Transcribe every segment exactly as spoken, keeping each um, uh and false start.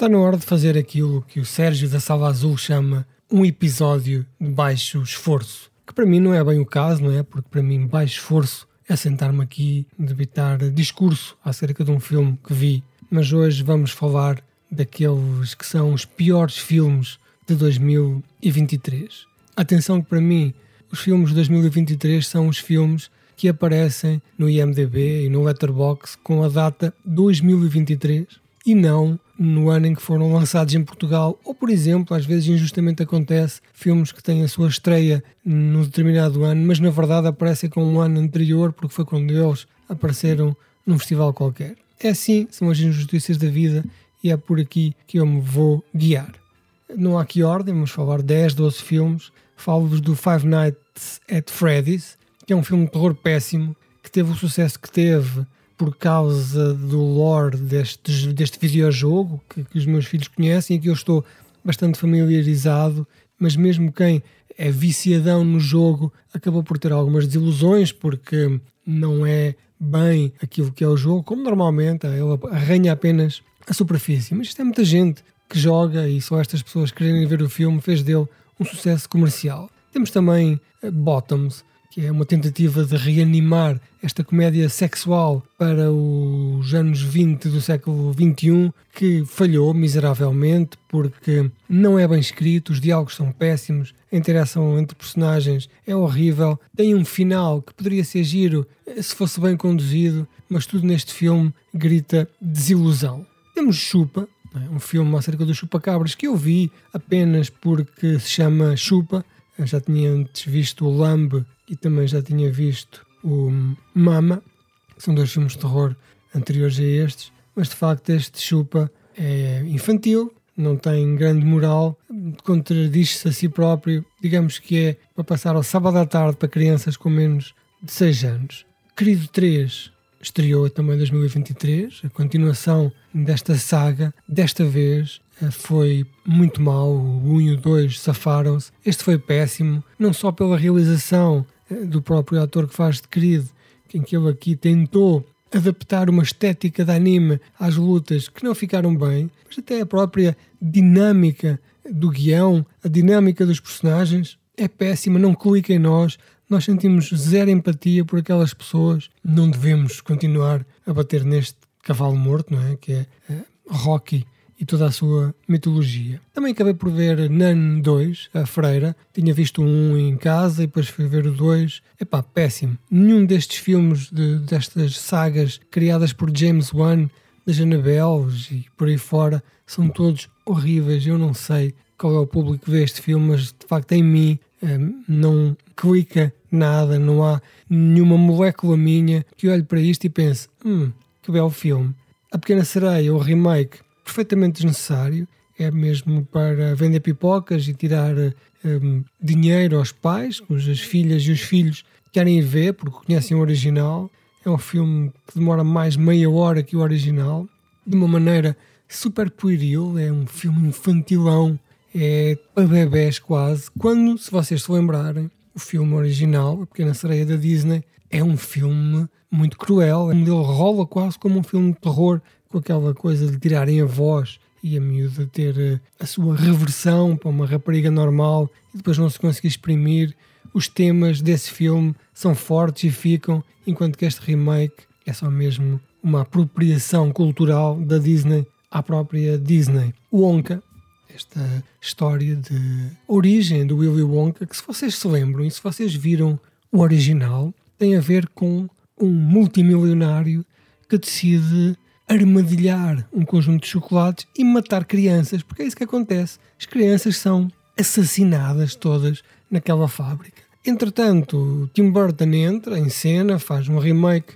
Está na hora de fazer aquilo que o Sérgio da Sala Azul chama um episódio de baixo esforço. Que para mim não é bem o caso, não é? Porque para mim baixo esforço é sentar-me aqui e debitar discurso acerca de um filme que vi. Mas hoje vamos falar daqueles que são os piores filmes de dois mil e vinte e três. Atenção que para mim os filmes de dois mil e vinte e três são os filmes que aparecem no I M D B e no Letterboxd com a data dois mil e vinte e três e não no ano em que foram lançados em Portugal, ou por exemplo, às vezes injustamente acontece, filmes que têm a sua estreia num determinado ano, mas na verdade aparecem com um ano anterior porque foi quando eles apareceram num festival qualquer. É assim, são as injustiças da vida e é por aqui que eu me vou guiar. Não há aqui ordem, vamos falar dez, doze filmes. Falo-vos do Five Nights at Freddy's, que é um filme de terror péssimo, que teve o sucesso que teve por causa do lore deste, deste videojogo que, que os meus filhos conhecem e que eu estou bastante familiarizado, mas mesmo quem é viciadão no jogo acabou por ter algumas desilusões porque não é bem aquilo que é o jogo, como normalmente ele arranha apenas a superfície, mas isto é muita gente que joga e só estas pessoas quererem ver o filme fez dele um sucesso comercial. Temos também Bottoms, que é uma tentativa de reanimar esta comédia sexual para os anos vinte do século vinte e um, que falhou miseravelmente porque não é bem escrito, os diálogos são péssimos, a interação entre personagens é horrível, tem um final que poderia ser giro se fosse bem conduzido, mas tudo neste filme grita desilusão. Temos Chupa, um filme acerca do chupa-cabras que eu vi apenas porque se chama Chupa. Eu já tinha antes visto o Lambe e também já tinha visto o Mama, que são dois filmes de terror anteriores a estes, mas de facto este Chupa é infantil, não tem grande moral, contradiz-se a si próprio, digamos que é para passar ao sábado à tarde para crianças com menos de seis anos. Querido três estreou também em dois mil e vinte e três, a continuação desta saga, desta vez foi muito mau, o um e o dois safaram-se, este foi péssimo, não só pela realização do próprio ator que faz de Creed, em que ele aqui tentou adaptar uma estética de anime às lutas que não ficaram bem, mas até a própria dinâmica do guião, a dinâmica dos personagens é péssima, não clica em nós, nós sentimos zero empatia por aquelas pessoas, não devemos continuar a bater neste cavalo morto, não é? Que é Rocky e toda a sua mitologia. Também acabei por ver Nun dois, a Freira. Tinha visto um em casa e depois fui ver o dois. Epá, péssimo. Nenhum destes filmes, de, destas sagas criadas por James Wan, das Annabelles e por aí fora, são todos horríveis. Eu não sei qual é o público que vê este filme, mas de facto em mim um, não clica nada, não há nenhuma molécula minha que olhe para isto e pense, hum, que belo filme. A Pequena Sereia, o remake, perfeitamente desnecessário, é mesmo para vender pipocas e tirar um, dinheiro aos pais, cujas filhas e os filhos querem ver porque conhecem o original. É um filme que demora mais meia hora que o original, de uma maneira super pueril, é um filme infantilão, é para bebés quase, quando, se vocês se lembrarem, o filme original, A Pequena Sereia da Disney, é um filme muito cruel, ele rola quase como um filme de terror, com aquela coisa de tirarem a voz e a miúda ter a sua reversão para uma rapariga normal e depois não se conseguir exprimir. Os temas desse filme são fortes e ficam, enquanto que este remake é só mesmo uma apropriação cultural da Disney à própria Disney. Wonka, esta história de origem do Willy Wonka, que se vocês se lembram e se vocês viram o original, tem a ver com um multimilionário que decide armadilhar um conjunto de chocolates e matar crianças, porque é isso que acontece. As crianças são assassinadas todas naquela fábrica. Entretanto, Tim Burton entra em cena, faz um remake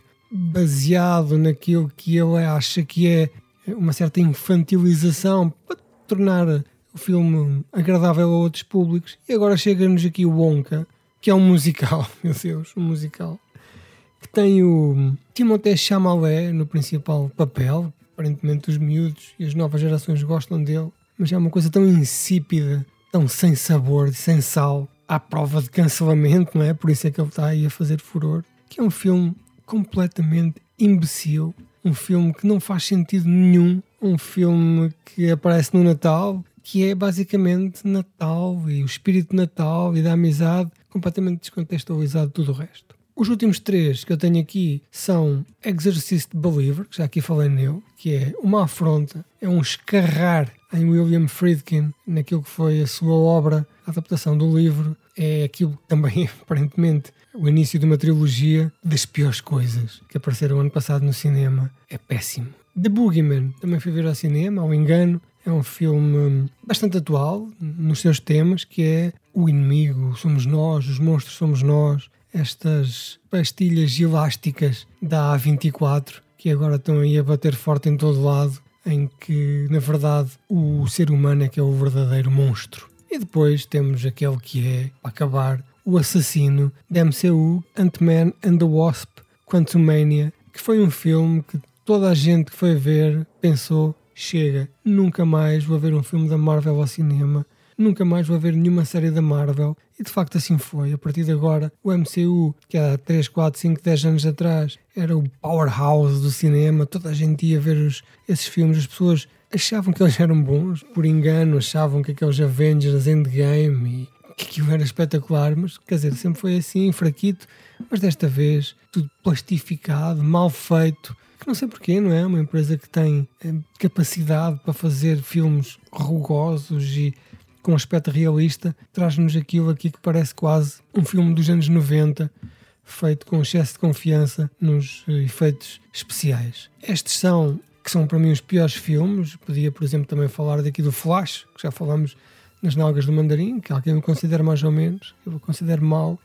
baseado naquilo que ele acha que é uma certa infantilização para tornar o filme agradável a outros públicos. E agora chega-nos aqui o Wonka, que é um musical, meu Deus, um musical, que tem o Timothée Chalamet no principal papel. Aparentemente os miúdos e as novas gerações gostam dele, mas é uma coisa tão insípida, tão sem sabor, sem sal, à prova de cancelamento, não é? Por isso é que ele está aí a fazer furor, que é um filme completamente imbecil, um filme que não faz sentido nenhum, um filme que aparece no Natal, que é basicamente Natal e o espírito de Natal e da amizade, completamente descontextualizado de tudo o resto. Os últimos três que eu tenho aqui são Exorcist Believer, que já aqui falei nele, que é uma afronta, é um escarrar em William Friedkin, naquilo que foi a sua obra, a adaptação do livro, é aquilo que também, aparentemente, o início de uma trilogia das piores coisas que apareceram ano passado no cinema. É péssimo. The Boogeyman também foi ver ao cinema, ao engano. É um filme bastante atual nos seus temas, que é o inimigo somos nós, os monstros somos nós, estas pastilhas elásticas da A vinte e quatro, que agora estão aí a bater forte em todo lado, em que, na verdade, o ser humano é que é o verdadeiro monstro. E depois temos aquele que é, para acabar, o assassino da M C U, Ant-Man and the Wasp, Quantumania, que foi um filme que toda a gente que foi ver pensou, chega, nunca mais vou ver um filme da Marvel ao cinema, nunca mais vou ver nenhuma série da Marvel, e de facto assim foi. A partir de agora, o M C U, que há três, quatro, cinco, dez anos atrás era o powerhouse do cinema, toda a gente ia ver os, esses filmes, as pessoas achavam que eles eram bons, por engano, achavam que aqueles Avengers Endgame e que aquilo era espetacular, mas quer dizer, sempre foi assim, fraquito, mas desta vez tudo plastificado, mal feito, que não sei porquê, não é? Uma empresa que tem é, capacidade para fazer filmes rugosos e com um aspecto realista, traz-nos aquilo aqui que parece quase um filme dos anos noventa, feito com excesso de confiança nos efeitos especiais. Estes são, que são para mim os piores filmes. Podia, por exemplo, também falar daqui do Flash, que já falámos nas Nalgas do Mandarim, que alguém me considera mais ou menos, eu considero mal.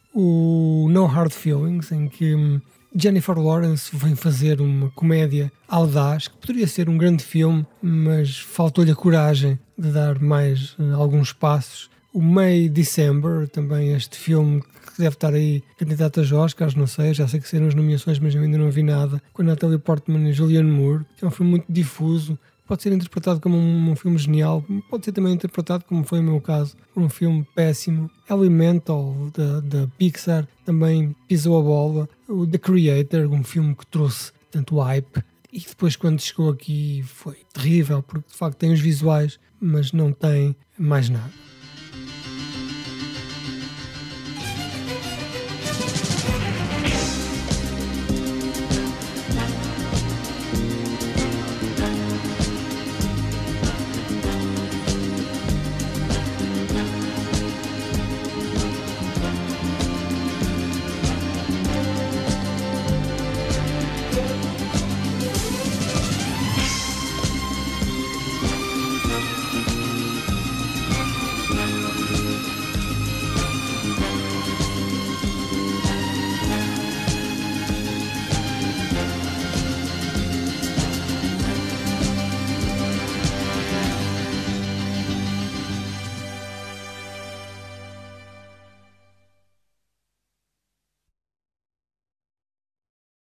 O No Hard Feelings, em que Jennifer Lawrence vem fazer uma comédia audaz, que poderia ser um grande filme, mas faltou-lhe a coragem de dar mais uh, alguns passos. O May December, também este filme que deve estar aí candidato a Oscars, não sei, já sei que saíram as nomeações, mas eu ainda não vi nada, com a Natalie Portman e Julianne Moore, que é um filme muito difuso, pode ser interpretado como um, um filme genial, pode ser também interpretado, como foi o meu caso, como um filme péssimo. Elemental, da, da Pixar, também pisou a bola. O The Creator, um filme que trouxe tanto hype, e depois quando chegou aqui foi terrível, porque de facto tem os visuais, mas não tem mais nada.